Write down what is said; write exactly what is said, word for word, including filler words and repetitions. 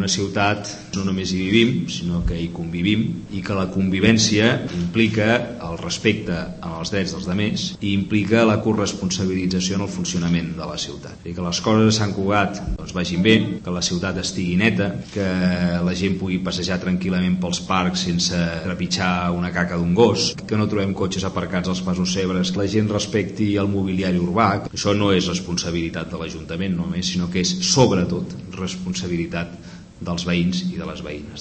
ciutat no només hi vivim, sinó que hi convivim, i que la convivència implica el respecte als drets dels altres i implica la corresponsabilització en el funcionament de la ciutat. I que les coses a Sant Cugat doncs, vagin bé, que la ciutat estigui neta, que la gent pugui passejar tranquil·lament pels parcs sense trepitjar una caca d'un gos, que no trobem cotxes aparcats als passos cebres, que la gent respecti el mobiliari urbà. Això no és responsabilitat de l'Ajuntament només, sinó que és sobretot responsabilitat dels veïns i de les veïnes.